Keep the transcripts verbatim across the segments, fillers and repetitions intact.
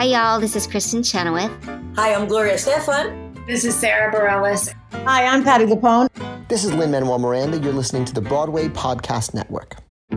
Hi, y'all. This is Kristen Chenoweth. Hi, I'm Gloria Estefan. This is Sarah Bareilles. Hi, I'm Patti LuPone. This is Lin-Manuel Miranda. You're listening to the Broadway Podcast Network.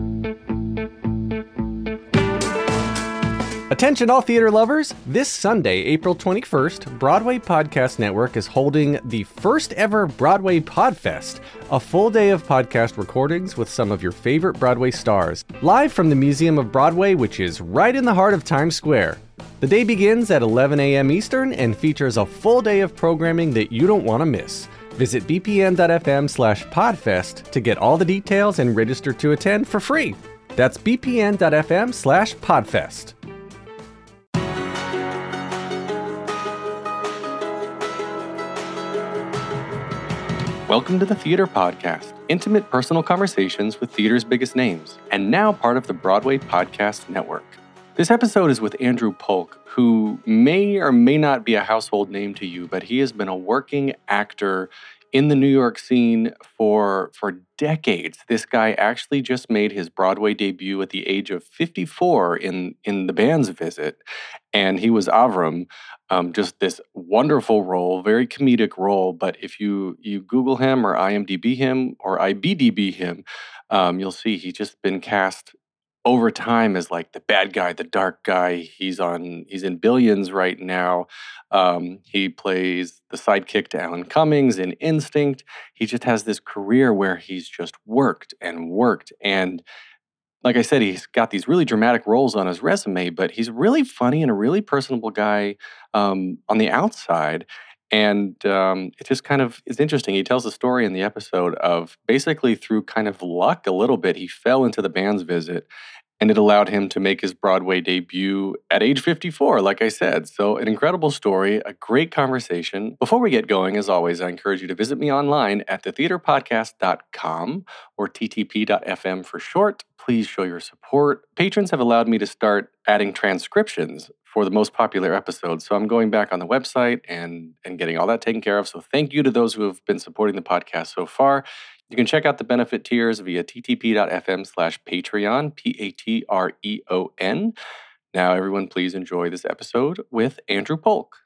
Attention all theater lovers! This Sunday, April twenty-first, Broadway Podcast Network is holding the first ever Broadway Podfest, a full day of podcast recordings with some of your favorite Broadway stars, live from the Museum of Broadway, which is right in the heart of Times Square. The day begins at eleven a.m. Eastern and features a full day of programming that you don't want to miss. Visit bpn.fm slash podfest to get all the details and register to attend for free. That's bpn.fm slash podfest. Welcome to the Theater Podcast, intimate personal conversations with theater's biggest names, and now part of the Broadway Podcast Network. This episode is with Andrew Polk, who may or may not be a household name to you, but he has been a working actor in the New York scene for, for decades. This guy actually just made his Broadway debut at the age of fifty-four in, in The Band's Visit, and he was Avram. Um, just this wonderful role, very comedic role. But if you you Google him or IMDb him or I B D B him, um, you'll see he's just been cast over time as like the bad guy, the dark guy. He's on he's in Billions right now. Um, he plays the sidekick to Alan Cummings in Instinct. He just has this career where he's just worked and worked. And like I said, he's got these really dramatic roles on his resume, but he's really funny and a really personable guy um, on the outside. And um, it just kind of is interesting. He tells a story in the episode of basically through kind of luck a little bit, he fell into The Band's Visit, and it allowed him to make his Broadway debut at age fifty-four, like I said. So an incredible story, a great conversation. Before we get going, as always, I encourage you to visit me online at the theater podcast dot com or t t p dot f m for short. Please show your support. Patrons have allowed me to start adding transcriptions for the most popular episodes. So I'm going back on the website and, and getting all that taken care of. So thank you to those who have been supporting the podcast so far. You can check out the benefit tiers via t t p dot f m slash Patreon, P A T R E O N. Now, everyone, please enjoy this episode with Andrew Polk.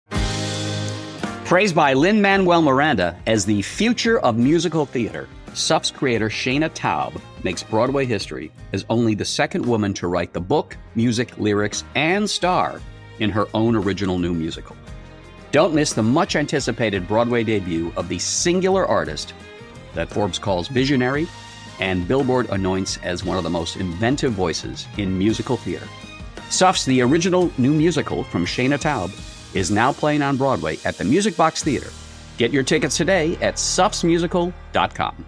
Praised by Lin-Manuel Miranda as the future of musical theater, S U F's creator Shaina Taub makes Broadway history as only the second woman to write the book, music, lyrics, and star in her own original new musical. Don't miss the much-anticipated Broadway debut of the singular artist that Forbes calls visionary and Billboard anoints as one of the most inventive voices in musical theater. S U F's The Original New Musical from Shaina Taub is now playing on Broadway at the Music Box Theater. Get your tickets today at s u fs musical dot com.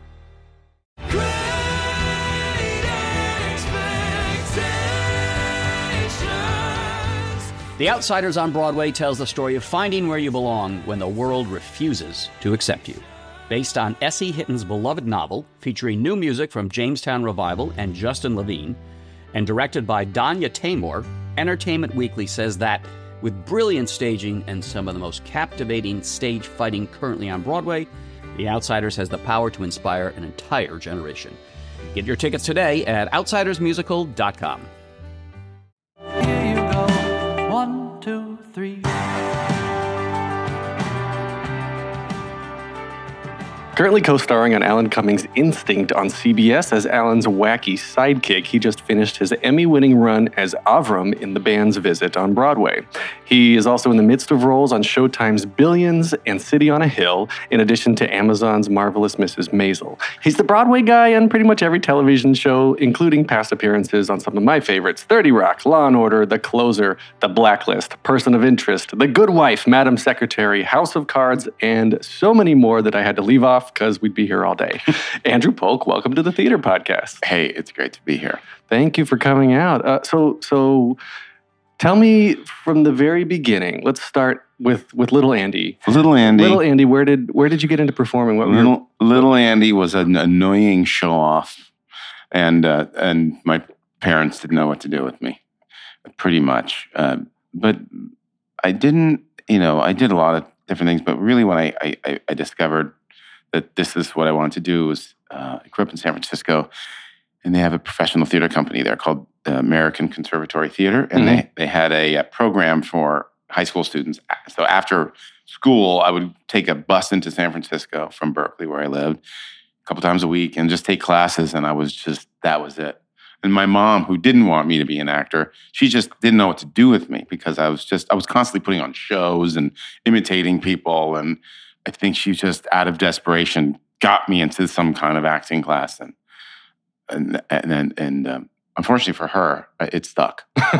The Outsiders on Broadway tells the story of finding where you belong when the world refuses to accept you. Based on S E. Hitton's beloved novel, featuring new music from Jamestown Revival and Justin Levine, and directed by Danya Taymor, Entertainment Weekly says that, with brilliant staging and some of the most captivating stage fighting currently on Broadway, The Outsiders has the power to inspire an entire generation. Get your tickets today at outsiders musical dot com. Here you go. One, two, three. Currently co-starring on Alan Cummings' Instinct on C B S as Alan's wacky sidekick, he just finished his Emmy-winning run as Avram in The Band's Visit on Broadway. He is also in the midst of roles on Showtime's Billions and City on a Hill, in addition to Amazon's Marvelous Missus Maisel. He's the Broadway guy on pretty much every television show, including past appearances on some of my favorites: thirty Rock, Law and Order, The Closer, The Blacklist, Person of Interest, The Good Wife, Madam Secretary, House of Cards, and so many more that I had to leave off because we'd be here all day. Andrew Polk, welcome to the Theater Podcast. Hey, it's great to be here. Thank you for coming out. Uh, so, so tell me from the very beginning. Let's start with, with Little Andy. Little Andy. Little Andy. Where did where did you get into performing? What little were... Little Andy was an annoying show off, and uh, and my parents didn't know what to do with me, pretty much. Uh, but I didn't. You know, I did a lot of different things. But really, when I I, I discovered that this is what I wanted to do, was uh, I grew up in San Francisco, and they have a professional theater company there called the American Conservatory Theater, and Mhm. they, they had a, a program for high school students. So after school, I would take a bus into San Francisco from Berkeley, where I lived, a couple times a week, and just take classes. And I was just, that was it. And my mom, who didn't want me to be an actor, she just didn't know what to do with me because I was just, I was constantly putting on shows and imitating people. And I think she just, out of desperation, got me into some kind of acting class. And, and, and, and, and um, unfortunately for her, it stuck.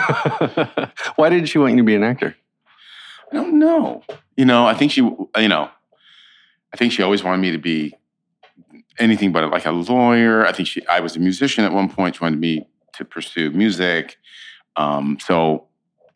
Why did she want you to be an actor? I don't know. You know, I think she, you know, I think she always wanted me to be anything but like a lawyer. I think she, I was a musician at one point. She wanted me to pursue music. Um, so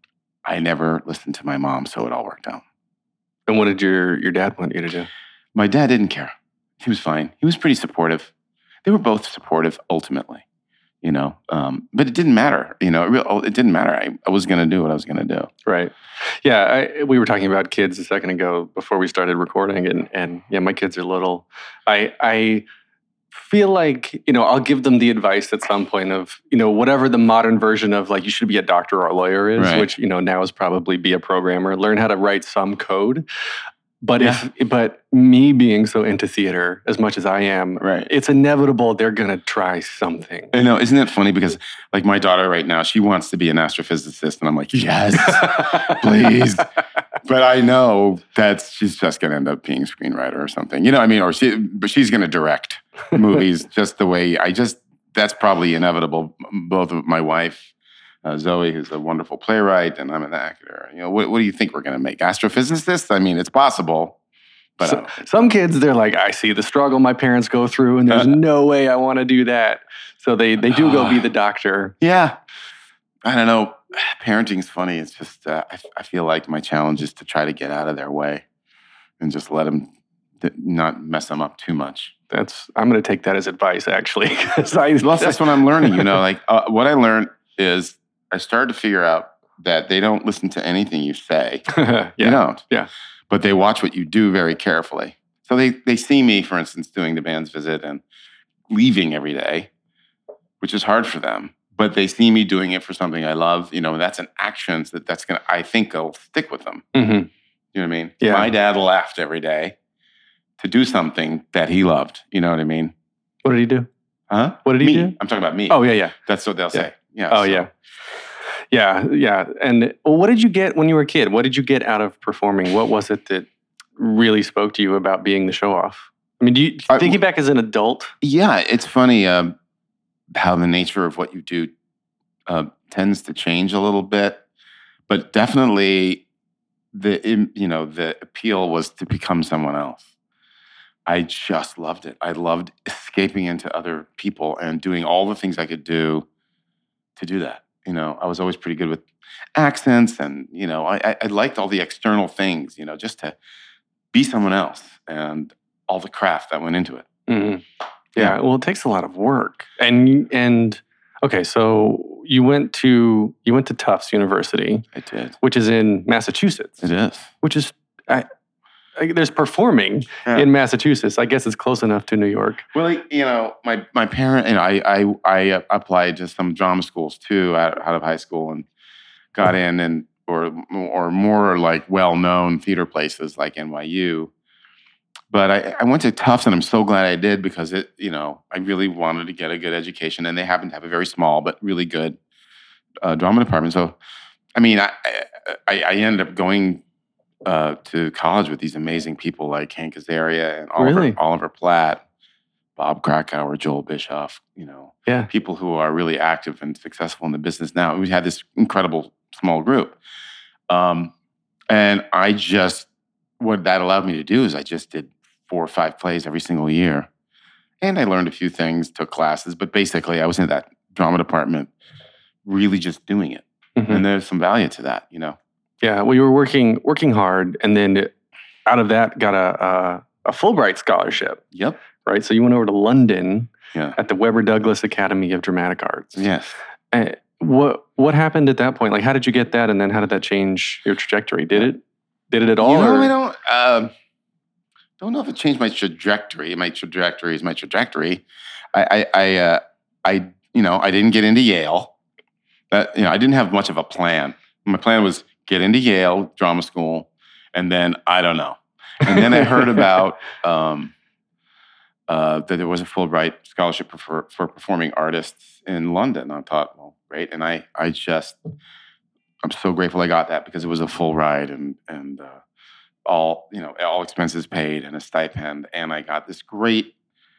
I never listened to my mom, so it all worked out. And what did your, your dad want you to do? My dad didn't care. He was fine. He was pretty supportive. They were both supportive ultimately, you know, um, but it didn't matter. You know, it, real, it didn't matter. I, I was going to do what I was going to do. Right. Yeah. I, we were talking about kids a second ago before we started recording, and, and yeah, my kids are little. I, I feel like, you know, I'll give them the advice at some point of, you know, whatever the modern version of like, you should be a doctor or a lawyer is, Right. which, you know, now is probably be a programmer, learn how to write some code. But Yeah. if, but me being so into theater as much as I am, Right. it's inevitable they're going to try something. I know, isn't it funny? Because like my daughter right now, she wants to be an astrophysicist, and I'm like, yes, please. But I know that she's just going to end up being a screenwriter or something. You know what I mean? Or she, but she's going to direct movies just the way I just, that's probably inevitable. Both of my wife, uh, Zoe, who's a wonderful playwright, and I'm an actor. You know, what, what do you think we're going to make? Astrophysicists? I mean, it's possible. But So, some kids, they're like, I see the struggle my parents go through, and there's Uh, no way I want to do that. So they, they do go be the doctor. yeah, I don't know. Parenting's funny. It's just, uh, I, I feel like my challenge is to try to get out of their way and just let them th- not mess them up too much. That's I'm going to take that as advice, actually. 'Cause I, Well, that's what I'm learning. You know, like uh, what I learned is I started to figure out that they don't listen to anything you say. yeah. They don't. Yeah. But they watch what you do very carefully. So they, they see me, for instance, doing the band's visit and leaving every day, which is hard for them. But they see me doing it for something I love. You know, that's an action that that's going to, I think, will stick with them. Mm-hmm. You know what I mean? Yeah. My dad left every day to do something that he loved. You know what I mean? What did he do? Huh? What did he me. do? I'm talking about me. Oh, yeah, yeah. That's what they'll Yeah. say. Yeah. Oh, so- yeah. Yeah, yeah. And well, what did you get when you were a kid? What did you get out of performing? What was it that really spoke to you about being the show off? I mean, do you I- thinking back as an adult? Yeah, it's funny um, how the nature of what you do uh, tends to change a little bit, but definitely the im- you know the appeal was to become someone else. I just loved it. I loved escaping into other people and doing all the things I could do to do that. You know, I was always pretty good with accents, and you know, I, I, I liked all the external things. You know, just to be someone else and all the craft that went into it. Mm-hmm. Yeah. Well, it takes a lot of work. And and okay, so you went to you went to Tufts University, I did. which is in Massachusetts. It is. Which is I, I, there's performing Yeah. in Massachusetts. I guess it's close enough to New York. Well, you know, my my parent and I I I uh, applied to some drama schools too out, out of high school and got in, and or or more like well known theater places like N Y U. But I, I went to Tufts, and I'm so glad I did, because it you know I really wanted to get a good education, and they happen to have a very small but really good uh, drama department. So, I mean, I I, I ended up going uh, to college with these amazing people like Hank Azaria and Oliver, Really? Oliver Platt, Bob Krakauer, Joel Bischoff, you know, Yeah. people who are really active and successful in the business now. We had this incredible small group. Um, and I just, what that allowed me to do is I just did four or five plays every single year. And I learned a few things, took classes, but basically I was in that drama department really just doing it. Mhm. And there's some value to that, you know. Yeah. Well, you were working working hard, and then out of that got a a, a Fulbright scholarship, Yep. right? So you went over to London Yeah. at the Webber Douglas Academy of Dramatic Arts. Yes. Uh, what what happened at that point? Like, how did you get that, and then how did that change your trajectory? Did it did it at all? You know, or- I don't, um, don't know if it changed my trajectory. My trajectory is my trajectory. I, I, I, uh, I, you know, I didn't get into Yale. That you know, I didn't have much of a plan. My plan was get into Yale drama school, and then I don't know. And then I heard about um, uh, that there was a Fulbright scholarship for, for performing artists in London. I thought, well, great. And I, I just, I'm so grateful I got that because it was a full ride and and uh, all you know, all expenses paid and a stipend. And I got this great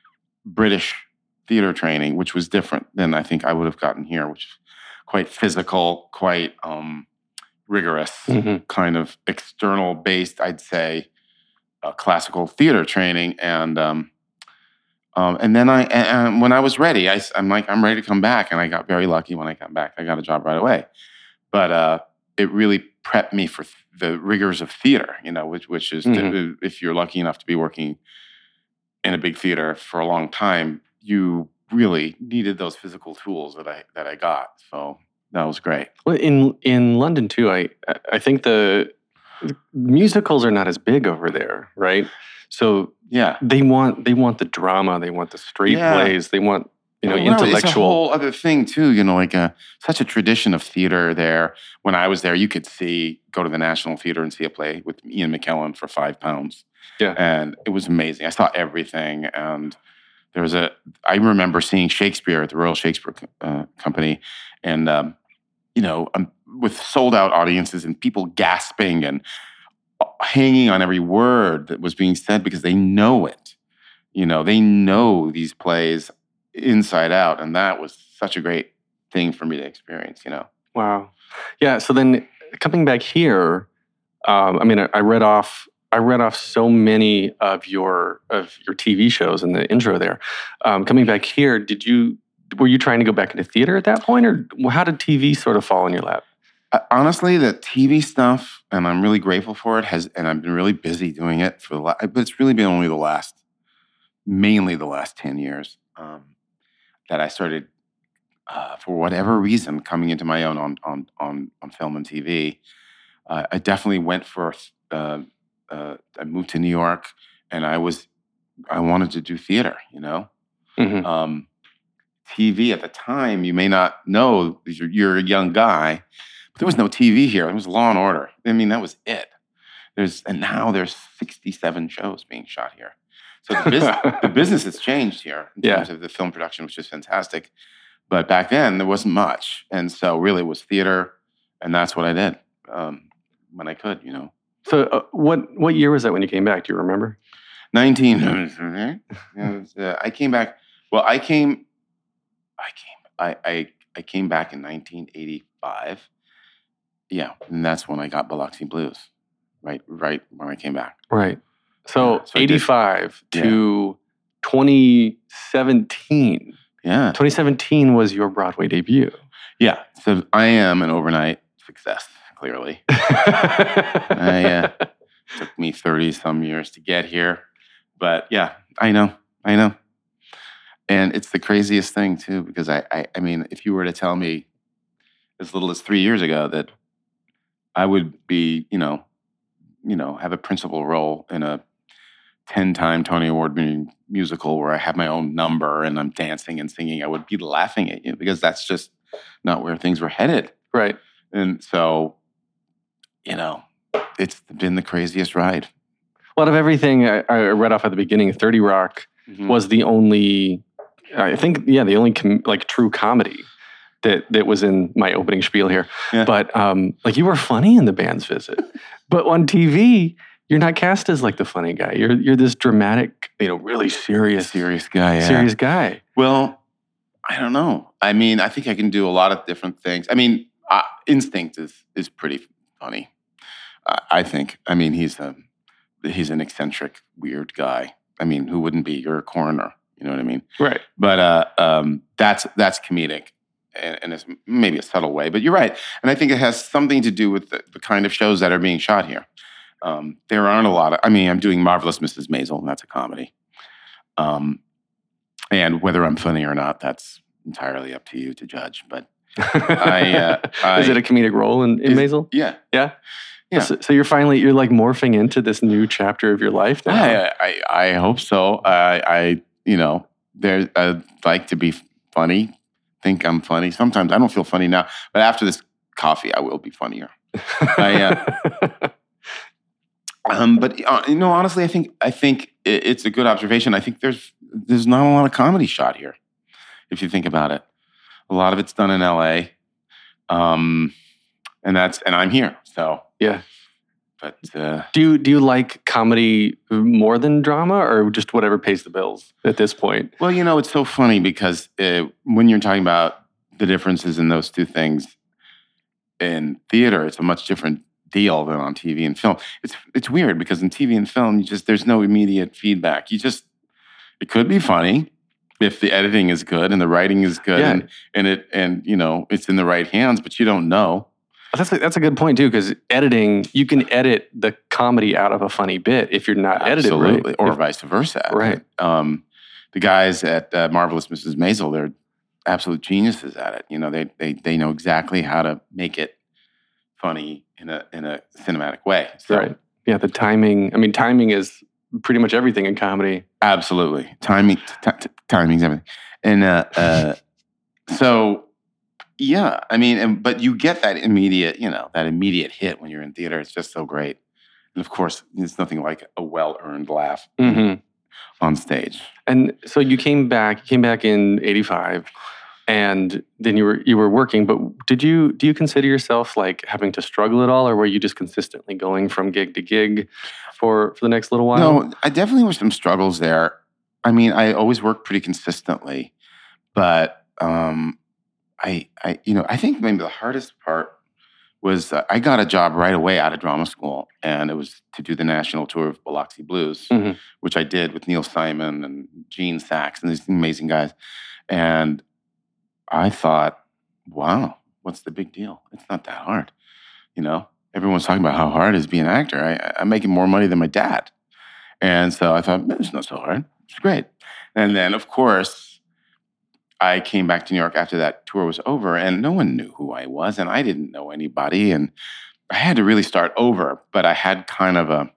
British theater training, which was different than I think I would have gotten here, which is quite physical, quite um, rigorous, mm-hmm. kind of external based, I'd say, uh, classical theater training. And um, um, and then I, and when I was ready, I, I'm like, I'm ready to come back. And I got very lucky when I got back. I got a job right away. But uh, it really prepped me for th- the rigors of theater, you know, which which is mm-hmm. to, if you're lucky enough to be working in a big theater for a long time, you really needed those physical tools that I that I got. So that was great. Well, in in London too, I I think the musicals are not as big over there, right? So yeah, they want they want the drama, they want the straight yeah. plays, they want you know well, intellectual. It's a whole other thing too. You know, like a, such a tradition of theater there. When I was there, you could see go to the National Theater and see a play with Ian McKellen for five pounds. Yeah, and it was amazing. I saw everything and. There was a, I remember seeing Shakespeare at the Royal Shakespeare uh, Company and, um, you know, um, with sold out audiences and people gasping and hanging on every word that was being said because they know it. You know, they know these plays inside out. And that was such a great thing for me to experience, you know. Wow. Yeah. So then coming back here, um, I mean, I, I read off I read off so many of your of your T V shows in the intro there. Um, coming back here, did you were you trying to go back into theater at that point, or how did T V sort of fall in your lap? Uh, honestly, the T V stuff, and I'm really grateful for it. Has and I've been really busy doing it for the last. But it's really been only the last, mainly the last ten years um, that I started, uh, for whatever reason, coming into my own on on on, on film and T V. Uh, I definitely went for. Uh, Uh, I moved to New York, and I was, I wanted to do theater, you know. Mm-hmm. Um, T V at the time, you may not know, you're, you're a young guy, but there was no T V here. It was Law and Order. I mean, that was it. There's and now there's sixty-seven shows being shot here. So the, bus- the business has changed here in yeah. terms of the film production, which is fantastic. But back then, there wasn't much, and so really it was theater, and that's what I did um, when I could, you know. So uh, what what year was that when you came back? Do you remember? nineteen uh, I came back. Well, I came. I came. I, I I came back in nineteen eighty-five. Yeah, and that's when I got Biloxi Blues. Right, right when I came back. Right. So, yeah, so eighty-five did, to yeah. twenty seventeen. Yeah, twenty seventeen was your Broadway debut. Yeah. So I am an overnight success. Clearly, I, uh, took me thirty some years to get here, but yeah, I know, I know, and it's the craziest thing too because I, I, I mean, if you were to tell me as little as three years ago that I would be, you know, you know, have a principal role in a ten-time Tony Award-winning musical where I have my own number and I'm dancing and singing, I would be laughing at you because that's just not where things were headed, right? And so. You know, it's been the craziest ride. A lot of everything I, I read off at the beginning, thirty Rock mm-hmm. was the only, I think, yeah, the only com- like true comedy that that was in my opening spiel here. Yeah. But um, like you were funny in The Band's Visit, but on T V you're not cast as like the funny guy. You're you're this dramatic, you know, really serious, serious guy, yeah. serious guy. Well, I don't know. I mean, I think I can do a lot of different things. I mean, uh, Instinct is is pretty. Funny, uh, I think. I mean, he's a he's an eccentric, weird guy. I mean, who wouldn't be? You're a coroner, you know what I mean? Right. But uh, um, that's that's comedic, and, and it's maybe a subtle way. But you're right, and I think it has something to do with the, the kind of shows that are being shot here. Um, there aren't a lot of. I mean, I'm doing Marvelous Missus Maisel, and that's a comedy. Um, and whether I'm funny or not, that's entirely up to you to judge. But. I, uh, I, Is it a comedic role in, in is, Maisel? Yeah. Yeah? Yeah. So, so you're finally, you're like morphing into this new chapter of your life now? I, I, I hope so. I, I, you know, there, I'd like to be funny, think I'm funny. Sometimes I don't feel funny now, but after this coffee, I will be funnier. I, uh, um, but uh, you know, honestly, I think I think it, it's a good observation. I think there's there's not a lot of comedy shot here, if you think about it. A lot of it's done in L A, um, and that's and I'm here. So yeah. But uh, do you do you like comedy more than drama, or just whatever pays the bills at this point? Well, you know, it's so funny because uh, when you're talking about the differences in those two things in theater, it's a much different deal than on T V and film. It's it's weird because in T V and film, you just there's no immediate feedback. You just it could be funny if the editing is good and the writing is good, Yeah. and and it and you know it's in the right hands, but you don't know. That's a, that's a good point too, because editing, you can edit the comedy out of a funny bit if you're not edited right. Absolutely, or If- vice versa. Right. Um, the guys at uh, Marvelous Missus Maisel, they're absolute geniuses at it. You know, they they they know exactly how to make it funny in a in a cinematic way. So, Right. Yeah, the timing. I mean, timing is pretty much everything in comedy. absolutely, timing, t- t- timing's everything. And uh, uh, so, yeah, I mean, and, but you get that immediate, you know, that immediate hit when you're in theater. It's just so great. And of course, there's nothing like a well-earned laugh Mm-hmm. on stage. And so you came back, you came back in eighty-five, and then you were you were working. But did you do you consider yourself like having to struggle at all, or were you just consistently going from gig to gig for for the next little while? No, I definitely were some struggles there. I mean, I always worked pretty consistently, but um, I, I, you know, I think maybe the hardest part was uh, I got a job right away out of drama school, and it was to do the national tour of Biloxi Blues, Mhm. which I did with Neil Simon and Gene Sachs and these amazing guys. And I thought, wow, what's the big deal? It's not that hard, you know. Everyone's talking about how hard it is being an actor. I, I'm making more money than my dad. And so I thought, it's not so hard. It's great. And then, of course, I came back to New York after that tour was over, and no one knew who I was, and I didn't know anybody. And I had to really start over, but I had kind of a,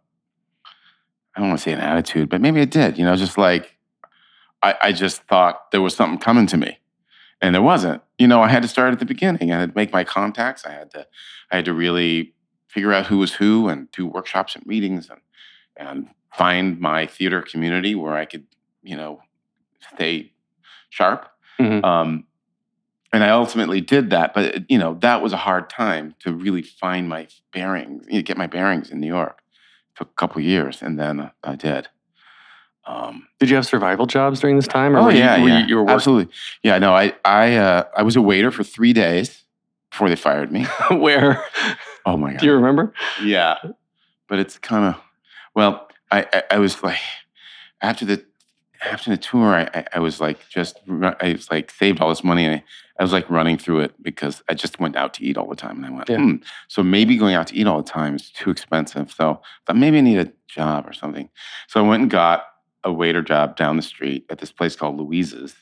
I don't want to say an attitude, but maybe I did, you know, just like, I, I just thought there was something coming to me. And there wasn't. You know, I had to start at the beginning. I had to make my contacts. I had to, I had to really figure out who was who and do workshops and meetings and and find my theater community where I could, you know, stay sharp. Mhm. Um, and I ultimately did that. But, you know, that was a hard time to really find my bearings, you know, get my bearings in New York. It took a couple of years, and then uh, I did. Um, Did you have survival jobs during this time? Or oh, were you- yeah, were you, yeah. you were working? Absolutely. Yeah, no, I, I, uh, I was a waiter for three days before they fired me. Where? Oh, my God. Do you remember? Yeah, but it's kind of well. I, I I was like after the after the tour, I I, I was like just ru- I was like saved all this money, and I, I was like running through it because I just went out to eat all the time, and I went, Yeah. hmm. So maybe going out to eat all the time is too expensive. So I thought maybe I need a job or something. So I went and got a waiter job down the street at this place called Louise's,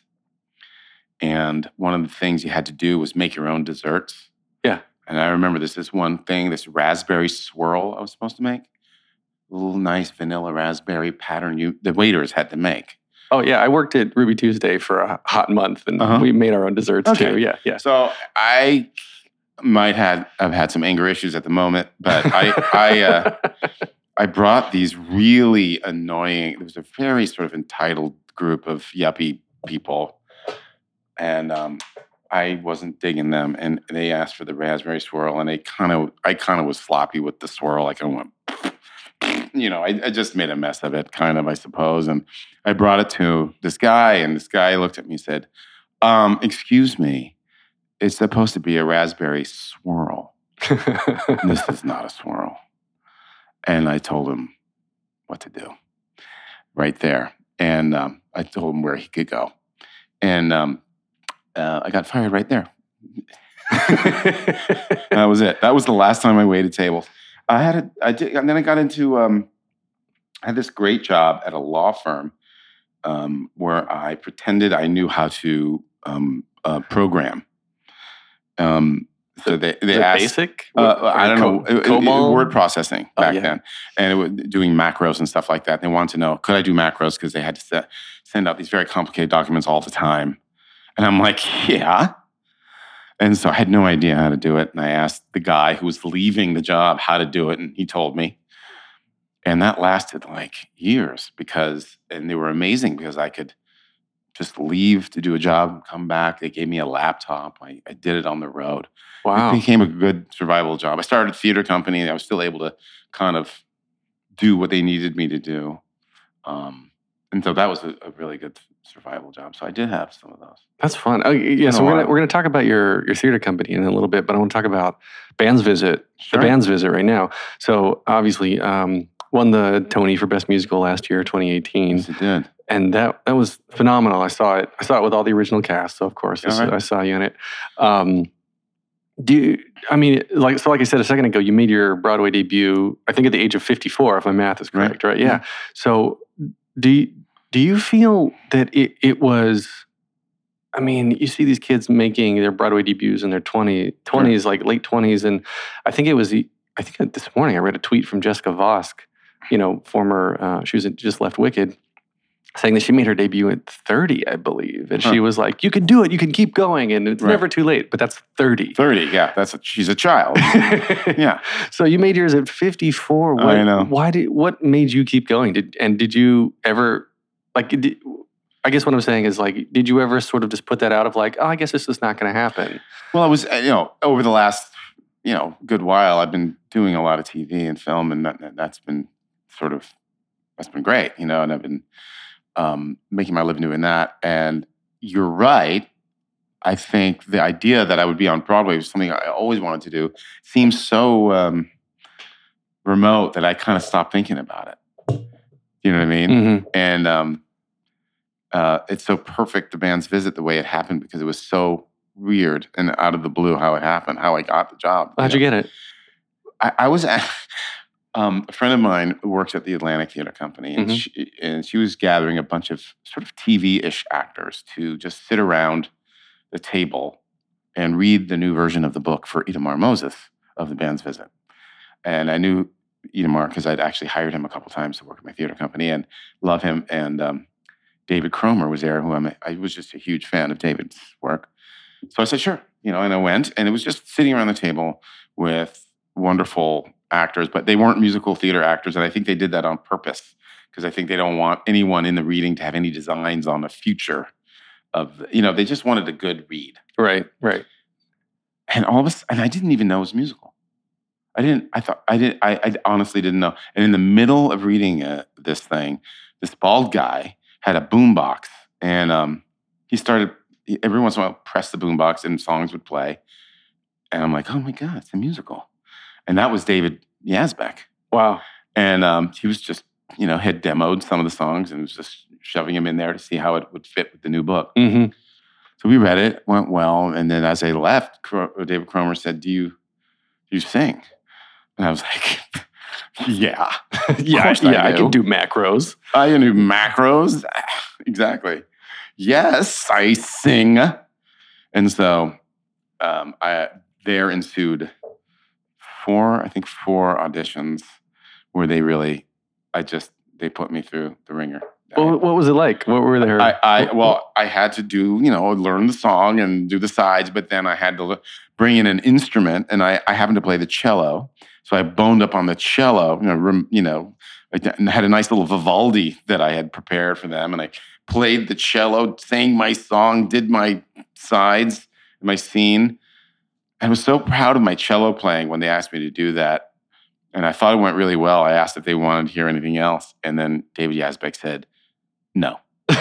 and one of the things you had to do was make your own desserts. Yeah. And I remember this is one thing, this raspberry swirl I was supposed to make. A little nice vanilla raspberry pattern you the waiters had to make. Oh yeah, I worked at Ruby Tuesday for a hot month, and Uh-huh. we made our own desserts Okay. too. Yeah, yeah. So I might have have had some anger issues at the moment, but I I uh, I brought these really annoying. There was a very sort of entitled group of yuppie people, and um, I wasn't digging them. And they asked for the raspberry swirl, and they kind of I kind of was sloppy with the swirl. Like I went, you know, I, I just made a mess of it, kind of, I suppose. And I brought it to this guy, and this guy looked at me and said, um, "Excuse me, it's supposed to be a raspberry swirl. This is not a swirl." And I told him what to do right there. And um, I told him where he could go. And um, uh, I got fired right there. That was it. That was the last time I waited tables. I had a, I did, and then I got into, um, I had this great job at a law firm um, where I pretended I knew how to um, uh, program. Um, so they, they Is it asked, basic? uh, Or I don't Co- know, it- it- COBOL? word processing Oh, back yeah. then, and it was doing macros and stuff like that. They wanted to know, could I do macros? Because they had to set, send out these very complicated documents all the time. And I'm like, yeah. And so I had no idea how to do it. And I asked the guy who was leaving the job how to do it, and he told me. And that lasted like years because, and they were amazing because I could just leave to do a job, come back. They gave me a laptop. I, I did it on the road. Wow. It became a good survival job. I started a theater company. I was still able to kind of do what they needed me to do. Um, and so that was a, a really good survival job. So I did have some of those. That's fun. Oh, yeah. So we're gonna, we're gonna talk about your your theater company in a little bit, but I want to talk about Band's Visit, Sure. the Band's Visit right now. So obviously, um, won the Tony for Best Musical last year, twenty eighteen, Yes, it did. and that that was phenomenal. I saw it. I saw it with all the original cast, so of course, I All saw- right. I saw you in it. Um, do you, I mean, like so, like I said a second ago, you made your Broadway debut, I think, at the age of fifty-four, if my math is Right. correct, right? Yeah. So, do you, do you feel that it it was? I mean, you see these kids making their Broadway debuts in their twenty, twenties, like late twenties, and I think it was the. I think this morning I read a tweet from Jessica Vosk, you know, former. Uh, she was just left Wicked, saying that she made her debut at thirty, I believe, and she Huh. was like, "You can do it. You can keep going, and it's Right. never too late." But that's thirty. thirty, yeah. That's a, she's a child. Yeah. So you made yours at fifty-four. What, I know. Why did? What made you keep going? Did and did you ever like? Did, I guess what I'm saying is like, did you ever sort of just put that out of like, oh, I guess this is not going to happen? Well, I was, uh, you know, over the last, you know, good while, I've been doing a lot of T V and film, and that, that's been sort of, that's been great, you know, and I've been um, making my living doing that. And you're right. I think the idea that I would be on Broadway was something I always wanted to do. Seems so um, remote that I kind of stopped thinking about it. You know what I mean? Mm-hmm. And um, uh, it's so perfect, the Band's Visit, the way it happened, because it was so weird and out of the blue how it happened, how I got the job. How'd you get it? I, I was at, um, a friend of mine who works at the Atlantic Theater Company, and, Mhm. she, and she was gathering a bunch of sort of T V-ish actors to just sit around the table and read the new version of the book for Itamar Moses of the Band's Visit. And I knew Itamar because I'd actually hired him a couple times to work at my theater company and love him. And um, David Cromer was there, who I'm, a- I was just a huge fan of David's work. So I said, sure, you know, and I went, and it was just sitting around the table with wonderful actors, but they weren't musical theater actors, and I think they did that on purpose because I think they don't want anyone in the reading to have any designs on the future of, the, you know, they just wanted a good read. Right, right. And all of a sudden, and I didn't even know it was musical. I didn't, I thought, I didn't, I, I honestly didn't know. And in the middle of reading uh, this thing, this bald guy had a boombox, and um, he started, every once in a while, press the boombox and songs would play. And I'm like, oh my God, it's a musical. And that was David Yazbek. Wow. And um, he was just, you know, had demoed some of the songs and was just shoving them in there to see how it would fit with the new book. Mm-hmm. So we read it, went well. And then as I left, Cro- David Cromer said, do you, do you sing? And I was like, yeah. yeah, course I yeah, I do. can do macros. I can do macros. Exactly. Yes, I sing. And so um, I there ensued four, I think four auditions where they really, I just, they put me through the ringer. Well, what was it like? What were their? I, I well, I had to do, you know, learn the song and do the sides, but then I had to l- bring in an instrument, and I, I happened to play the cello, so I boned up on the cello. You know, rem, you know, I d- and had a nice little Vivaldi that I had prepared for them, and I played the cello, sang my song, did my sides, my scene. I was so proud of my cello playing when they asked me to do that, and I thought it went really well. I asked if they wanted to hear anything else, and then David Yazbek said, no.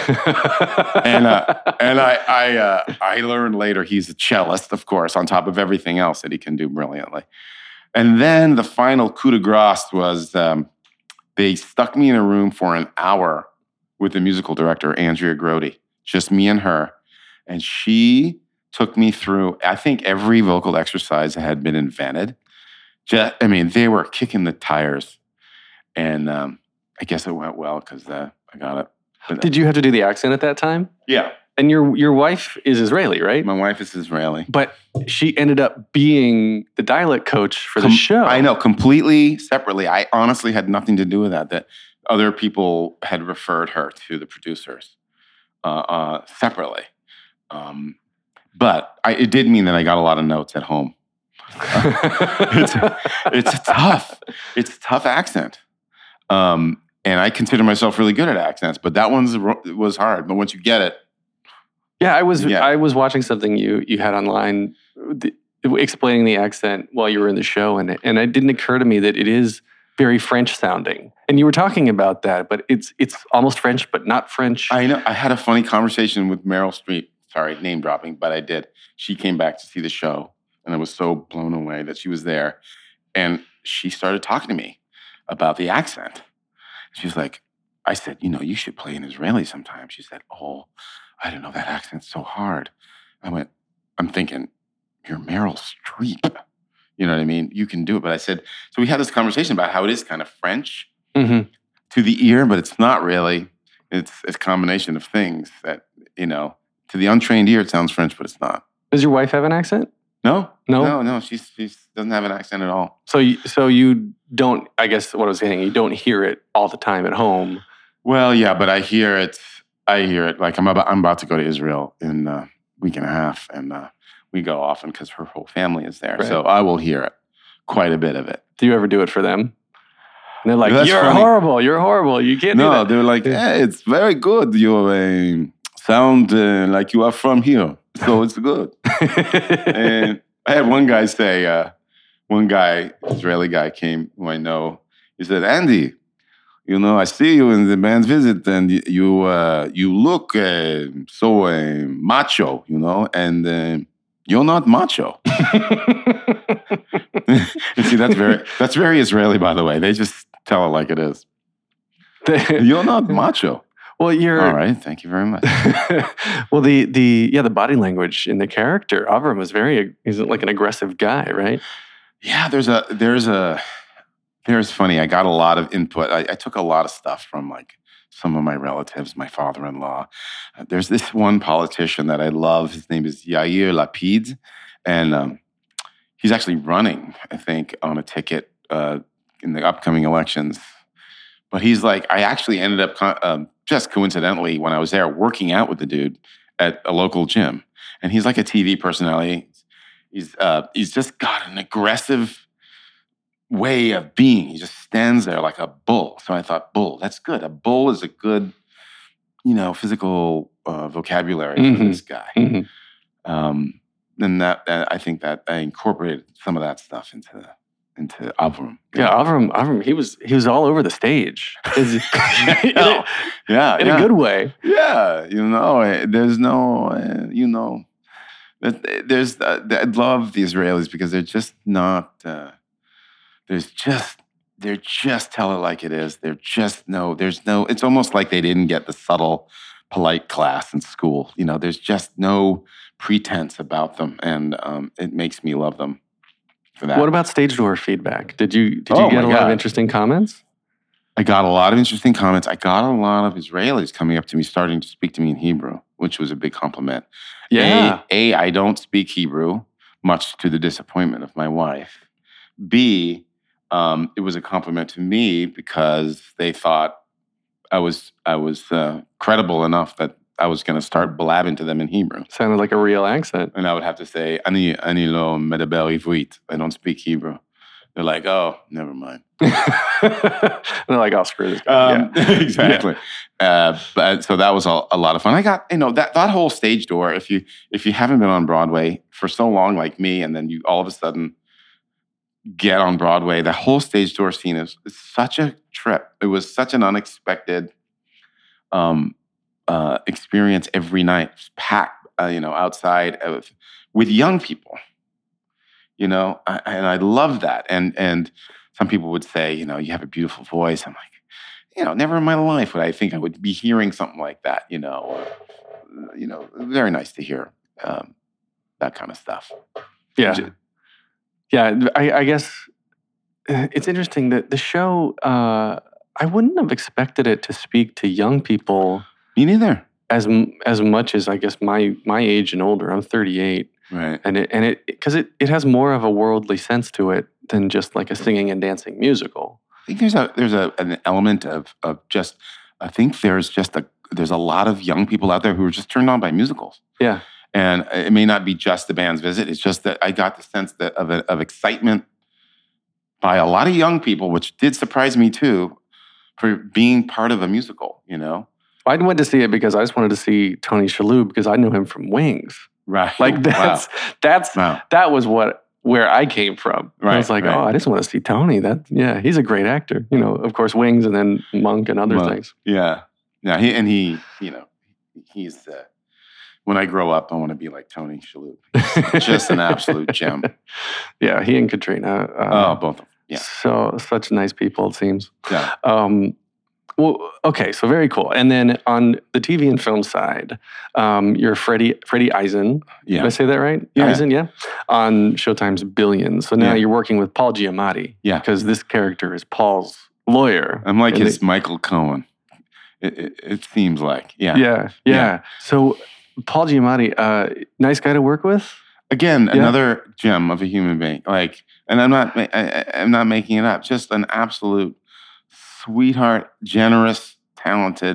and uh, and I I uh, I learned later he's a cellist, of course, on top of everything else that he can do brilliantly. And then the final coup de grace was um, they stuck me in a room for an hour with the musical director, Andrea Grody, just me and her. And she took me through, I think, every vocal exercise that had been invented. Just, I mean, they were kicking the tires. And um, I guess it went well because uh, I got it. But, Did you have to do the accent at that time? yeah. And your your wife is Israeli, right? My wife is Israeli. But she ended up being the dialect coach for the Com- show. I know, completely separately. I honestly had nothing to do with that. That other people had referred her to the producers uh, uh, separately. Um, but I, it did mean that I got a lot of notes at home. it's, it's tough. It's a tough accent. Um, and I consider myself really good at accents, but that one's was hard. But once you get it. Yeah, I was Yeah. I was watching something you you had online the, explaining the accent while you were in the show, and it, and it didn't occur to me that it is very French sounding. And you were talking about that, but it's it's almost French, but not French. I know. I had a funny conversation with Meryl Streep. Sorry, name dropping, but I did. She came back to see the show, and I was so blown away that she was there. And she started talking to me about the accent. She was like, I said, you know, you should play an Israeli sometime. She said, oh, I don't know, that accent's so hard. I went, I'm thinking, you're Meryl Streep. You know what I mean? You can do it. But I said, so we had this conversation about how it is kind of French Mm-hmm. to the ear, but it's not really. It's, it's a combination of things that, you know, to the untrained ear, it sounds French, but it's not. Does your wife have an accent? No, No? no, no. She she's doesn't have an accent at all. So you, so you don't, I guess what I was saying, you don't hear it all the time at home. Well, yeah, but I hear it. I hear it. Like I'm about I'm about to go to Israel in a week and a half, and uh, we go often because her whole family is there. Right. So I will hear it, quite a bit of it. Do you ever do it for them? And they're like, That's you're funny. horrible, you're horrible, you can't do No, that. they're like, hey, it's very good. You uh, sound uh, like you are from here, so it's good. And I had one guy say, uh, one guy, Israeli guy, came who I know. He said, Andy, you know, I see you in the band's visit, and y- you uh, you look uh, so uh, macho, you know, and uh, you're not macho. You see, that's very that's very Israeli, by the way. They just tell it like it is. You're not macho. Well, you're All right, thank you very much. well, the the yeah, the body language in the character, Avram was very he's like an aggressive guy, right? Yeah, there's a there's a there's funny. I got a lot of input. I, I took a lot of stuff from like some of my relatives, my father-in-law. Uh, there's this one politician that I love. His name is Yair Lapid, and um, he's actually running, I think, on a ticket uh, in the upcoming elections. But he's like, I actually ended up co- um, just coincidentally when I was there working out with the dude at a local gym, and he's like a T V personality. He's uh, he's just got an aggressive way of being. He just stands there like a bull. So I thought, bull, that's good. A bull is a good, you know, physical uh, vocabulary Mhm. for this guy. Mhm. Um, and that, that I think that I incorporated some of that stuff into into Avram. Yeah, Avram, Avram, he was he was all over the stage. Is- in a, yeah, in yeah. a good way. Yeah, you know, eh, there's no, uh, you know, that- there's. Uh, I love the Israelis because they're just not. Uh, there's just they're just tell it like it is. They're just no. There's no. It's almost like they didn't get the subtle, polite class in school. You know, there's just no pretense about them, and um, it makes me love them for that. What about stage door feedback? Did you did you Oh, get a my lot of God. interesting comments? I got a lot of interesting comments. I got a lot of Israelis coming up to me, starting to speak to me in Hebrew, which was a big compliment. Yeah. A, A, I don't speak Hebrew, much to the disappointment of my wife. B, um, it was a compliment to me because they thought I was I was uh, credible enough that I was going to start blabbing to them in Hebrew. Sounded like a real accent. And I would have to say, Ani, ani lo medaber ivrit. I don't speak Hebrew. They're like, oh, never mind. And they're like, oh, screw this guy. Um, yeah. exactly. Uh, but so that was a, a lot of fun. I got, you know, that, that whole stage door, if you if you haven't been on Broadway for so long like me, and then you all of a sudden get on Broadway, the whole stage door scene is, is such a trip. It was such an unexpected um, uh, experience every night. It was packed, uh, you know, outside of, with young people. You know, I, and I love that. And and some people would say, you know, you have a beautiful voice. I'm like, you know, never in my life would I think I would be hearing something like that. You know, or, you know, very nice to hear um, that kind of stuff. Yeah. Yeah. I, I guess uh, it's interesting that the show, uh, I wouldn't have expected it to speak to young people Me neither. as m- as much as I guess my my age and older. I'm thirty-eight. Right. And it and it because it, it has more of a worldly sense to it than just like a singing and dancing musical. I think there's a there's a an element of of just I think there's just a there's a lot of young people out there who are just turned on by musicals. Yeah. And it may not be just the band's visit. It's just that I got the sense that of, of excitement by a lot of young people, which did surprise me too, for being part of a musical, you know? I went to see it because I just wanted to see Tony Shalhoub because I knew him from Wings. Right. Like that's, wow. that's, wow. that was what, where I came from. Right, I was like, right. oh, I just want to see Tony. That, yeah, he's a great actor. You know, of course, Wings and then Monk and other Monk. things. Yeah. Yeah. He, and he, you know, he's, uh, when I grow up, I want to be like Tony Shalhoub. He's just an absolute gem. Yeah, he and Katrina. Uh, Oh, both of them. Yeah. So, such nice people, it seems. Yeah. Um, well, okay, so very cool. And then on the T V and film side, um, you're Freddie Freddie Eisen. Yeah. Did I say that right? Yeah. Eisen, yeah. On Showtime's Billions. So now Yeah. you're working with Paul Giamatti. Yeah. Because this character is Paul's lawyer. I'm like And his it- Michael Cohen. It, it, it seems like. Yeah. Yeah, yeah. Yeah. So Paul Giamatti, uh, nice guy to work with. Again, Yeah. another gem of a human being. Like, and I'm not, ma- I, I- I'm not making it up. Just an absolute sweetheart, generous, talented,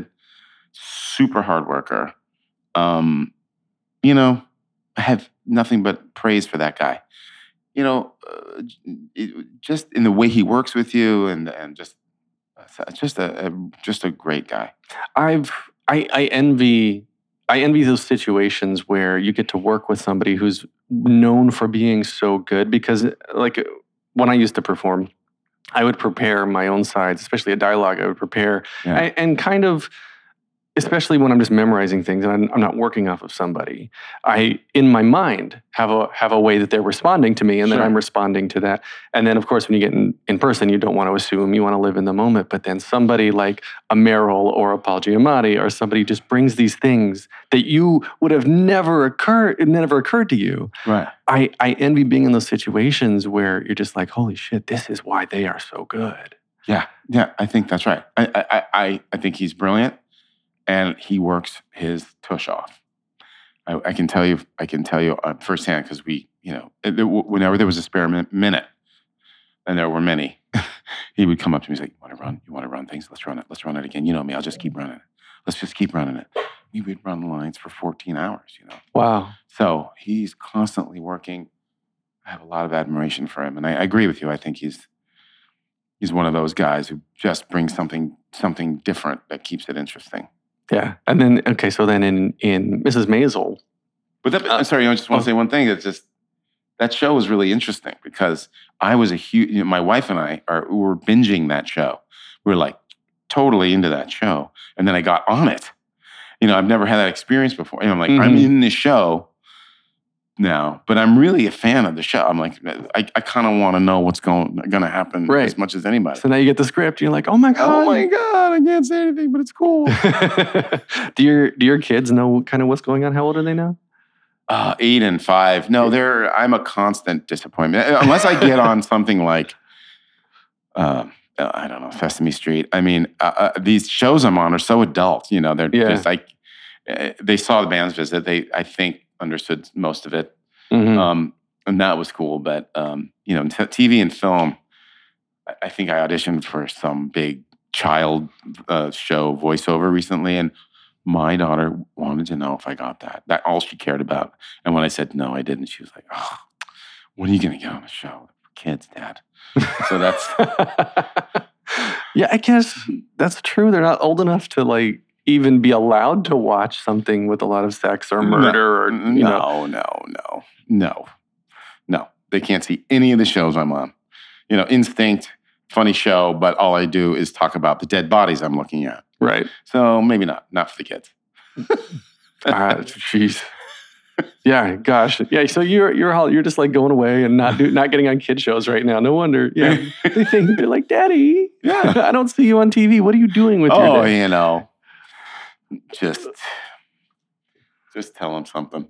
super hard worker. Um, you know, I have nothing but praise for that guy. You know, uh, it, just in the way he works with you, and and just, just a, a just a great guy. I've I, I envy I envy those situations where you get to work with somebody who's known for being so good, because like when I used to perform, I would prepare my own sides, especially a dialogue. I would prepare Yeah. I, and kind of, especially when I'm just memorizing things and I'm, I'm not working off of somebody, I, in my mind, have a have a way that they're responding to me, and then Sure. I'm responding to that. And then, of course, when you get in, in person, you don't want to assume, you want to live in the moment. But then somebody like a Meryl or a Paul Giamatti or somebody just brings these things that you would have never occurred, it never occurred to you. Right. I, I envy being in those situations where you're just like, holy shit, this is why they are so good. Yeah. Yeah. I think that's right. I I I, I think he's brilliant. And he works his tush off. I, I can tell you, I can tell you uh, firsthand, because we, you know, it, it, whenever there was a spare min- minute, and there were many, he would come up to me and say, "You want to run? You want to run things? Let's run it. Let's run it again. You know me. I'll just keep running it. Let's just keep running it." We would run lines for fourteen hours. You know. Wow. So he's constantly working. I have a lot of admiration for him, and I, I agree with you. I think he's he's one of those guys who just brings something something different that keeps it interesting. Yeah. And then, okay, so then in, in Missus Maisel, But that, Uh, I'm sorry, I just want oh. to say one thing. It's just that show was really interesting because I was a huge. You know, my wife and I are we were binging that show. We were like totally into that show, and then I got on it. You know, I've never had that experience before. And I'm like, I'm Mhm. in this show now, but I'm really a fan of the show. I'm like, I, I kind of want to know what's going going to happen Right. as much as anybody. so now you get the script, you're like, oh my God. Oh my god, I can't say anything, but it's cool. do your do your kids know kind of what's going on? How old are they now? Uh, eight and five. No, they're. I'm a constant disappointment unless I get on something like, uh, I don't know, Sesame Street. I mean, uh, uh, these shows I'm on are so adult. You know, they're Yeah. just like uh, they saw the band's visit. They, I think, understood most of it, Mhm. um, and that was cool. But um, you know, t- T V and film. I, I think I auditioned for some big child uh, show voiceover recently, and my daughter wanted to know if I got that. That all she cared about. And when I said no, I didn't, she was like, "Oh, when are you going to get on the show for kids, Dad?" So that's yeah, I guess that's true. They're not old enough to like even be allowed to watch something with a lot of sex or murder or you know. no, no, no, no, no. They can't see any of the shows I'm on. You know, Instinct, funny show, but all I do is talk about the dead bodies I'm looking at. Right. So maybe not, not for the kids. Ah, jeez. Yeah, gosh. Yeah, so you're you're all, you're just like going away and not do, not getting on kid shows right now. No wonder. Yeah. They think they're like, "Daddy, Yeah. I don't see you on T V. What are you doing with your Oh, day?" you know, just, just tell them something.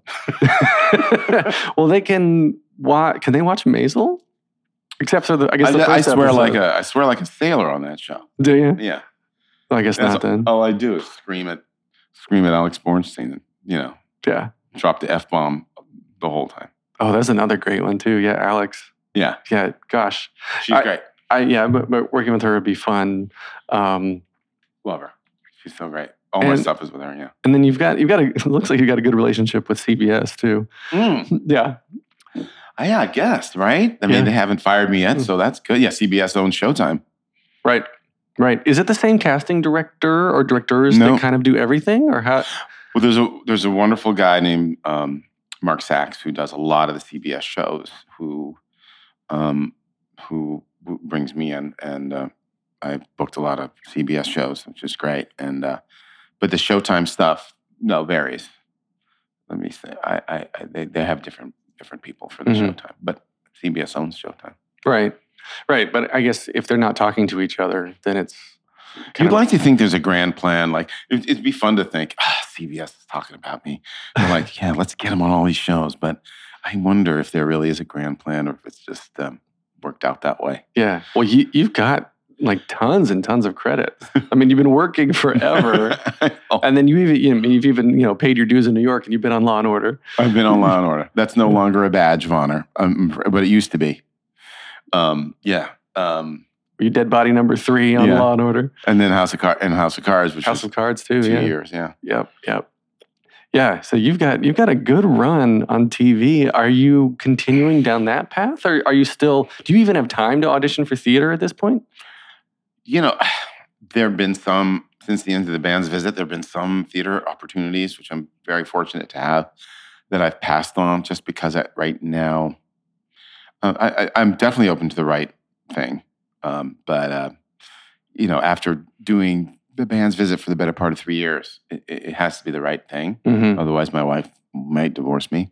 Well, they can watch. Can they watch Maisel? Except for the, I guess the I, I first swear episode. like a, I swear like a sailor on that show. Do you? Yeah, Well, I guess That's not then. all I do is scream at, scream at Alex Bornstein. And, you know, Yeah. drop the f bomb the whole time. Oh, that's another great one too. Yeah, Alex. Yeah, Yeah, gosh. she's I- great. I yeah, but, but working with her would be fun. Um, Love her. She's so great. All my And- stuff is with her, yeah. And then you've got you've got a it looks like you've got a good relationship with C B S too. Mm. Yeah. Uh, Yeah, I guess, right? I mean, Yeah. they haven't fired me yet, Mm. so that's good. Yeah, C B S owns Showtime. Right. Right. Is it the same casting director or directors No. that kind of do everything, or how? Well, there's a there's a wonderful guy named um, Mark Sachs who does a lot of the C B S shows. Who, um, who w- brings me in, and uh, I booked a lot of C B S shows, which is great. And uh, but the Showtime stuff, no, varies. Let me say, I, I, I they they have different different people for the Mhm. Showtime, but C B S owns Showtime. Right. Right. But I guess if they're not talking to each other, then it's kind You'd of, like to think there's a grand plan. Like it, it'd be fun to think, ah, C B S is talking about me. They're like, yeah, let's get them on all these shows. But I wonder if there really is a grand plan, or if it's just um, worked out that way. yeah. Well, you you've got like tons and tons of credits. I mean, you've been working forever, Oh, and then you even you know, you've even you know paid your dues in New York, and you've been on Law and Order. I've been on Law and Order. That's no longer a badge of honor, um, but it used to be. Um, yeah. Um, You dead body number three on Yeah. Law and Order. and then House of Car- and House of Cards, which House was of Cards too. two yeah. years. Yeah. Yep. Yep. Yeah. So you've got you've got a good run on T V. Are you continuing down that path, or are you still? Do you even have time to audition for theater at this point? You know, there have been some, since the end of the band's visit, there have been some theater opportunities, which I'm very fortunate to have, that I've passed on just because I, right now, uh, I, I, I'm definitely open to the right thing. Um, but, uh, you know, after doing the band's visit for the better part of three years, it, it has to be the right thing. Mm-hmm. Otherwise, my wife might divorce me.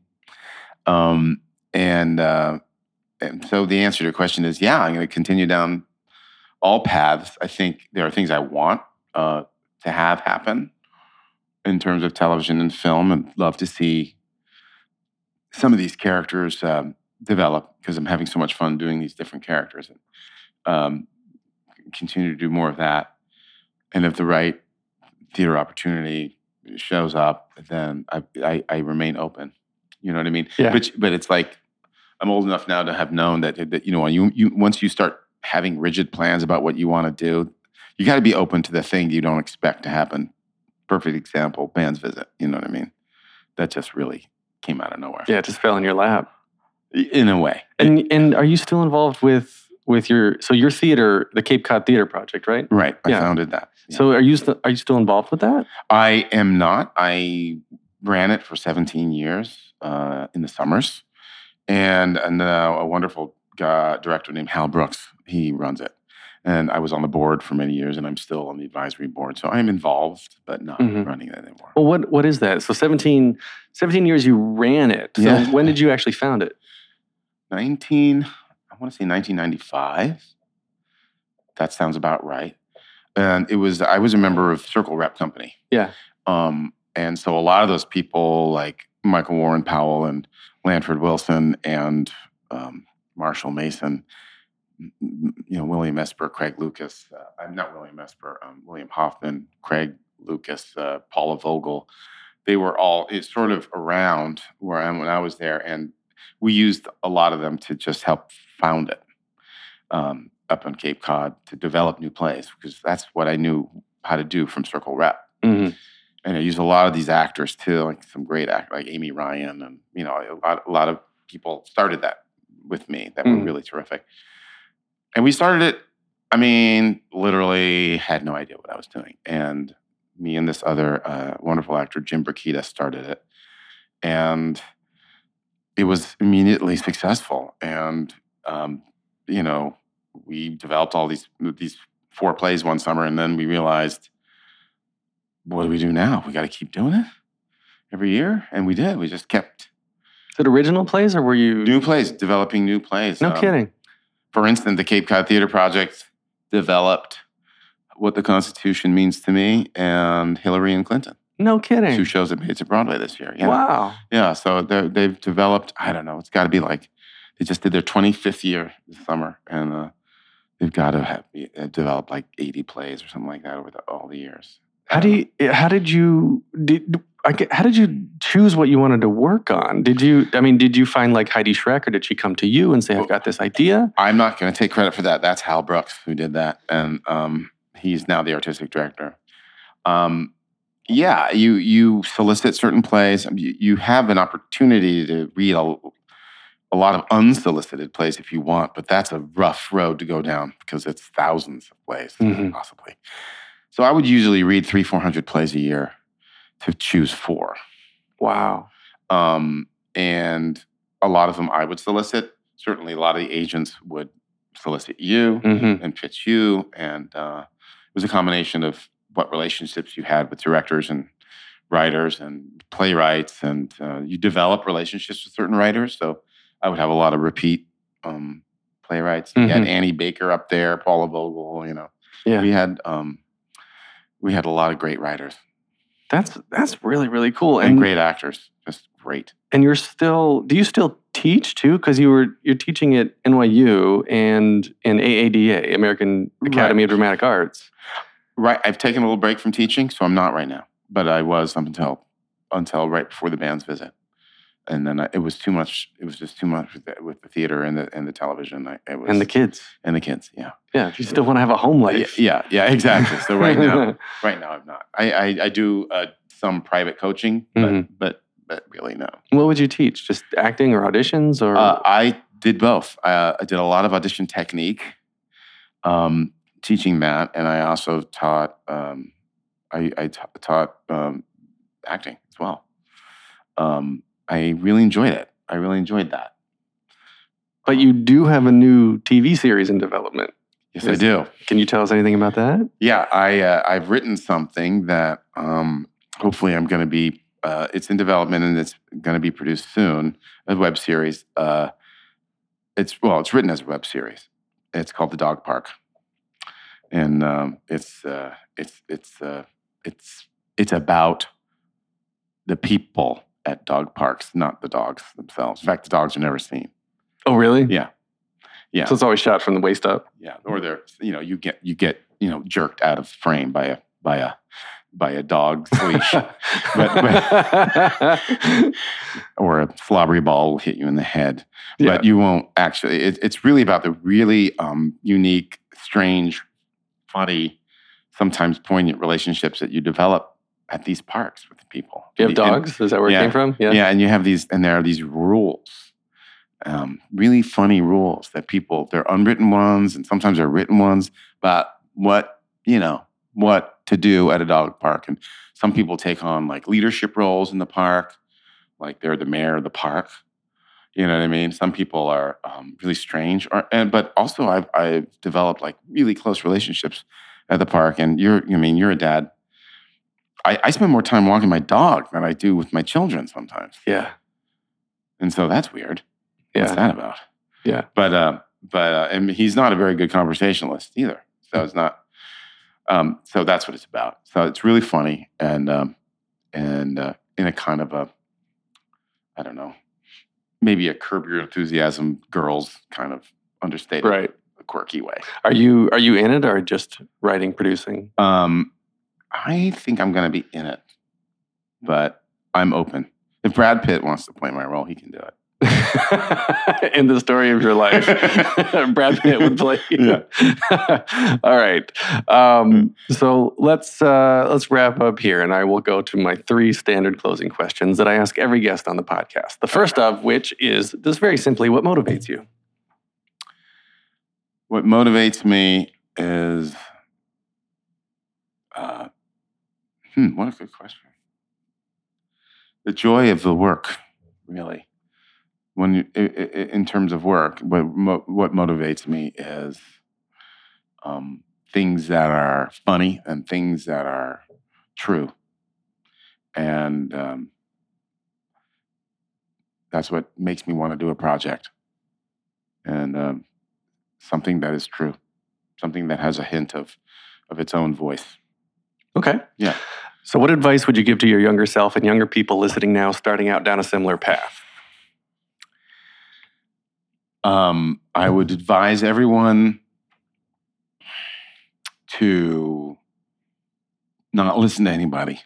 Um, and, uh, and so the answer to your question is, yeah, I'm going to continue down all paths. I think there are things I want uh, to have happen in terms of television and film, and love to see some of these characters um, develop, because I'm having so much fun doing these different characters. And um, continue to do more of that. And if the right theater opportunity shows up, then I, I, I remain open. You know what I mean? Yeah. But but it's like I'm old enough now to have known that that you know you you once you start having rigid plans about what you want to do, you got to be open to the thing you don't expect to happen. Perfect example, band's visit. You know what I mean? That just really came out of nowhere. Yeah, it just fell in your lap. In a way. And and are you still involved with with your so your theater, the Cape Cod Theater Project, right? Right. I Yeah. founded that. Yeah. So are you still are you still involved with that? I am not. I ran it for seventeen years uh, in the summers. And, and uh, a wonderful guy, director named Hal Brooks, he runs it. And I was on the board for many years, and I'm still on the advisory board. So I'm involved, but not Mhm. running it anymore. Well, what what is that? So seventeen, seventeen years you ran it. So Yeah. when did you actually found it? nineteen, I want to say nineteen ninety-five. That sounds about right. And it was, I was a member of Circle Rep Company. Yeah. Um, and so a lot of those people, like Michael Warren Powell and Lanford Wilson and um, Marshall Mason, m- m- you know, William Esper, Craig Lucas, uh, I'm not William Esper, um, William Hoffman, Craig Lucas, uh, Paula Vogel, they were all it's sort of around where I am when I was there. And we used a lot of them to just help found it um, up on Cape Cod to develop new plays, because that's what I knew how to do from Circle Rep. Mm-hmm. And I use a lot of these actors too, like some great actors like Amy Ryan, and you know, a lot, a lot of people started that with me that were Mm. really terrific. And we started it. I mean, literally had no idea what I was doing, and me and this other uh, wonderful actor, Jim Brachita, started it, and it was immediately successful. And um, you know, we developed all these these four plays one summer, and then we realized, what do we do now? We got to keep doing it every year. And we did. We just kept Is it original plays or were you new plays, developing new plays. No Um, kidding. For instance, the Cape Cod Theater Project developed What the Constitution Means to Me and Hillary and Clinton. No kidding. Two shows that made it to Broadway this year. Yeah. Wow. Yeah. So they're- they've developed, I don't know, it's got to be like, they just did their twenty-fifth year this summer. And uh, they've got to have uh, developed like eighty plays or something like that over the, all the years. How do you how did you did I get, how did you choose what you wanted to work on? Did you I mean did you find like Heidi Schreck, or did she come to you and say, I've got this idea? I'm not going to take credit for that. That's Hal Brooks who did that, and um, he's now the artistic director. Um, Yeah, you you solicit certain plays. You, you have an opportunity to read a, a lot of unsolicited plays if you want, but that's a rough road to go down because it's thousands of plays, Mhm. possibly. So I would usually read three, four hundred plays a year to choose four. Wow. Um, and a lot of them I would solicit. Certainly, a lot of the agents would solicit you Mhm. and pitch you, and uh, it was a combination of what relationships you had with directors and writers and playwrights, and uh, you develop relationships with certain writers. So I would have a lot of repeat um, playwrights. We had Mhm. Annie Baker up there, Paula Vogel. You know, Yeah. we had um, we had a lot of great writers That's that's really, really cool. and And great actors. Just great. and you're still do you still teach too? Because you were you're teaching at N Y U and in A A D A, American Academy Right. of Dramatic Arts. Right. I've taken a little break from teaching, so I'm not right now. But I was up until until right before the band's visit, and then I, it was too much. It was just too much with the, with the theater and the and the television. I, it was And the kids. and the kids. Yeah. Yeah. If you still want to have a home life. Yeah. Yeah. Exactly. So right now, right now I'm not. I I, I do uh, some private coaching, but Mhm. but but really no. What would you teach? Just acting or auditions or Uh, I did both. Uh, I did a lot of audition technique, um, teaching that, and I also taught. Um, I, I ta- taught um, acting as well. Um, I really enjoyed it. I really enjoyed that. but you do have a new T V series in development. Yes, I do. Can you tell us anything about that? Yeah, I uh, I've written something that um, hopefully I'm going to be. Uh, it's in development and it's going to be produced soon. A web series. Uh, it's well, it's written as a web series. It's called The Dog Park, and um, it's uh, it's it's uh, it's it's about the people at dog parks, not the dogs themselves. In fact, the dogs are never seen. Oh, really? Yeah, yeah. So it's always shot from the waist up. Yeah, or they're you know you get you get you know jerked out of frame by a by a by a dog's leash, but, or a slobbery ball will hit you in the head. Yeah. But you won't actually. It, it's really about the really um, unique, strange, funny, sometimes poignant relationships that you develop at these parks with people. Do you have And- dogs? Is that where yeah. it came from? Yeah. and you have these, and there are these rules, um, really funny rules that people, they're unwritten ones, and sometimes they're written ones about what, you know, what to do at a dog park. And some people take on like leadership roles in the park, like they're the mayor of the park. You know what I mean? Some people are um, really strange, or, and but also I've I've developed like really close relationships at the park. And you're, I mean, you're a dad. I, I spend more time walking my dog than I do with my children sometimes. Yeah. And so that's weird. Yeah. What's that about? Yeah. But uh, but uh, and he's not a very good conversationalist either. So it's not. Um, so that's what it's about. So it's really funny and um, and uh, in a kind of a, I don't know, maybe a Curb Your Enthusiasm girls kind of understated, Right. quirky way. Are you are you in it or just writing, producing? Um, I think I'm going to be in it, but I'm open. If Brad Pitt wants to play my role, he can do it. In the story of your life, Brad Pitt would play. Yeah. All right. Um, so let's uh, let's wrap up here, and I will go to my three standard closing questions that I ask every guest on the podcast. The first of which is just very simply, what motivates you? What motivates me is, uh, hmm, what a good question. The joy of the work, really. When you, i- i- in terms of work, what mo- what motivates me is um, things that are funny and things that are true, and um, that's what makes me want to do a project. And um, something that is true, something that has a hint of of its own voice. Okay. Yeah. So what advice would you give to your younger self and younger people listening now, starting out down a similar path? Um, I would advise everyone to not listen to anybody.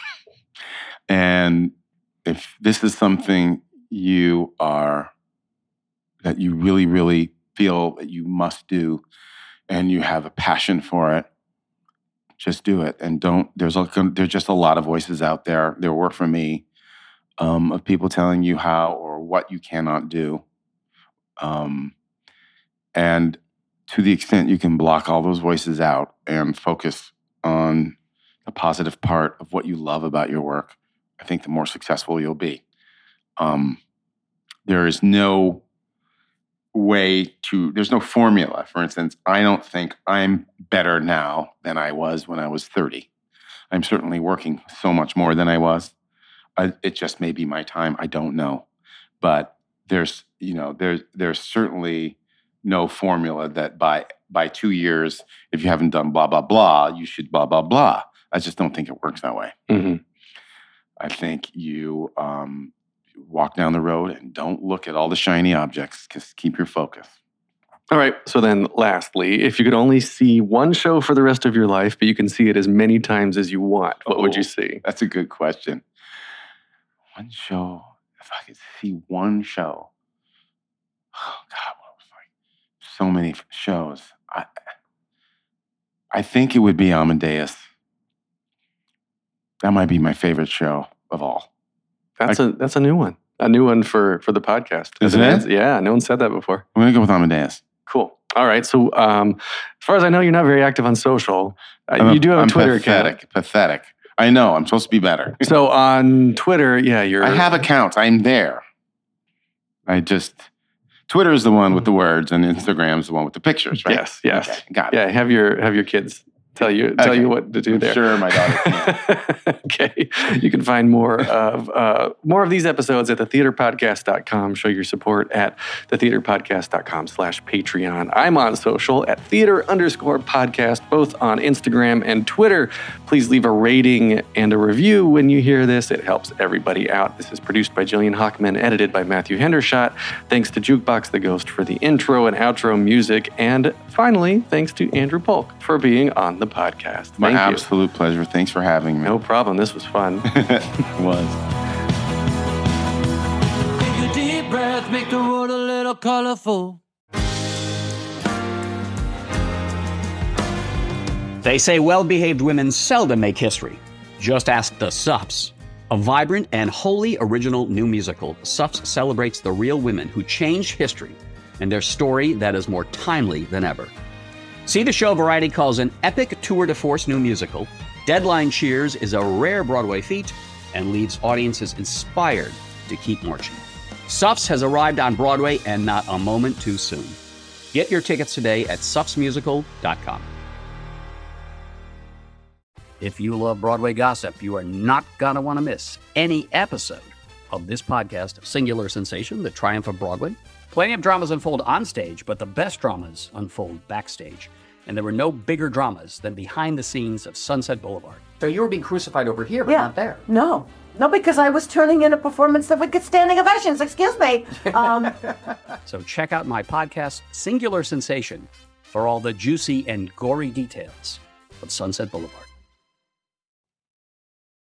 And if this is something you are, that you really, really feel that you must do, and you have a passion for it, just do it. And don't, there's, a, there's just a lot of voices out there. There were for me, um, of people telling you how or what you cannot do. Um, and to the extent you can block all those voices out and focus on the positive part of what you love about your work, I think the more successful you'll be. Um, there is no way to, there's no formula. For instance, I don't think I'm better now than I was when I was thirty. I'm certainly working so much more than I was. I, it just may be my time. I don't know. But there's, you know, there's, there's certainly no formula that by, by two years, if you haven't done blah, blah, blah, you should blah, blah, blah. I just don't think it works that way. Mm-hmm. I think you um, walk down the road and don't look at all the shiny objects. Just keep your focus. All right. So then lastly, if you could only see one show for the rest of your life, but you can see it as many times as you want, what Oh, would you see? That's a good question. One show, if I could see one show. Oh, God, what was like so many shows. I, I think it would be Amadeus. That might be my favorite show of all. That's I- a that's a new one. A new one for, for the podcast. Is Hasn't it? Yeah, no one said that before. I'm going to go with Amadeus. Cool. All right. So um, as far as I know, you're not very active on social. Uh, I'm you do have I'm a Twitter pathetic, account. Pathetic. I know. I'm supposed to be better. So on Twitter, yeah, you're... I have accounts. I'm there. I just... Twitter is the one with the words, and Instagram is the one with the pictures, right? Yes, yes. Okay, got it. Yeah, have your have your kids tell you tell Okay. you what to do I'm there. sure my daughter can. Okay. You can find more of uh, more of these episodes at the theater podcast dot com. Show your support at the theater podcast dot com slash Patreon. I'm on social at theater underscore podcast, both on Instagram and Twitter. Please leave a rating and a review when you hear this. It helps everybody out. This is produced by Jillian Hockman, edited by Matthew Hendershot. Thanks to Jukebox the Ghost for the intro and outro music. And finally, thanks to Andrew Polk for being on the podcast. My Thank you. absolute pleasure. Thanks for having me. No problem. This was fun. It was. Take a deep breath, make the world a little colorful. They say well-behaved women seldom make history. Just ask the Suffs. A vibrant and wholly original new musical, Suffs celebrates the real women who changed history and their story that is more timely than ever. See the show Variety calls an epic tour de force new musical. Deadline cheers is a rare Broadway feat and leaves audiences inspired to keep marching. Suffs has arrived on Broadway and not a moment too soon. Get your tickets today at suffs musical dot com. If you love Broadway gossip, you are not going to want to miss any episode of this podcast, Singular Sensation, The Triumph of Broadway. Plenty of dramas unfold on stage, but the best dramas unfold backstage. And there were no bigger dramas than behind the scenes of Sunset Boulevard. So you were being crucified over here, but Yeah. not there. No. No, because I was turning in a performance that would get standing ovations. Excuse me. Um, So check out my podcast, Singular Sensation, for all the juicy and gory details of Sunset Boulevard.